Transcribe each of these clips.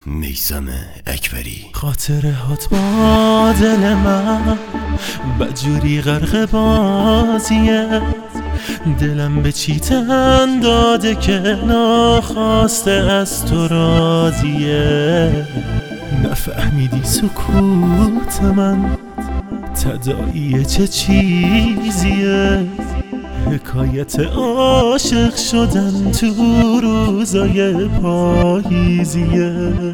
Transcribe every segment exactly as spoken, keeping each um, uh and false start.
میثم اکبری. خاطرهات با دل من بدجوری غرق بازیه، دلم به چی تن داده که ناخواسته از تو راضیه. نفهمیدی سکوت من تداعی چه چیزیه، حکایت عاشق شدن تو روزای پاییزیه.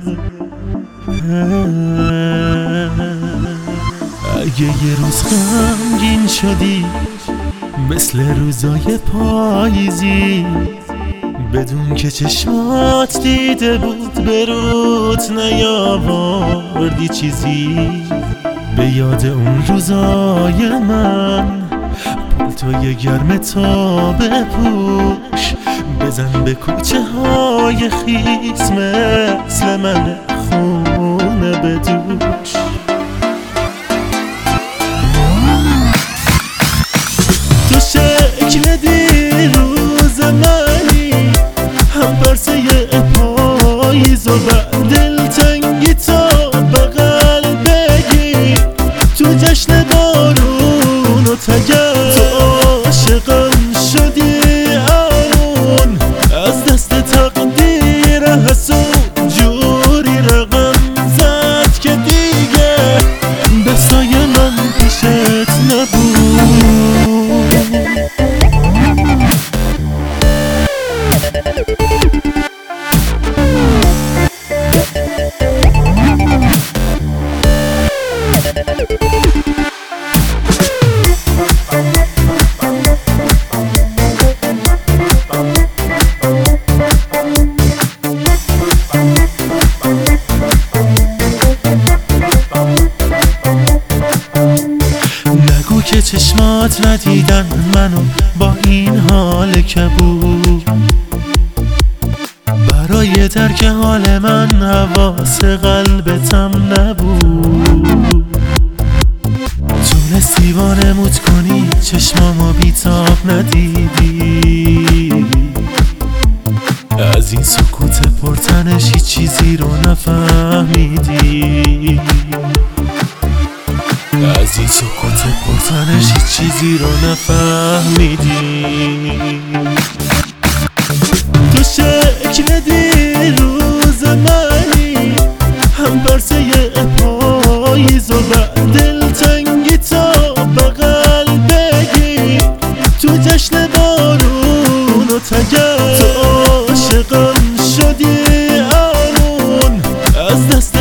اگه یه روز غمگین شدی مثل روزای پاییزی، بدون که چشمات دیده بود به روت نیاوردی چیزی. به یاد اون روزای من پالتوی گرم تا بپوش، بزن به کوچه های خیس مثل من خونه بدوش. تو شکل دیروز منی، هم برسه پاییز و دلتنگی تا بغل بگی، تو جشن بارون و تگر تو عاشقم شدی آرون، از دست تقدیر حسود جوری رقم زد که دیگه دستای من پیشت نبود. نگو که چشمات ندیدن منو با این حال کبود، برای درک حال من حواس قلبتم نبود. تونستی وانمود کنی چشمامو بیتاب ندیدی، از این سکوت پرتنش هیچ چیزی رو نفهمیدی، از این سکوت پرتنش هیچ چیزی رو نفهمیدی. تو شکل دیروز منی، هم برسه پاییز و دلتنگی تا بغل بگی، تو جشن بارون و تگر تو عاشقم شدی آرون، از دست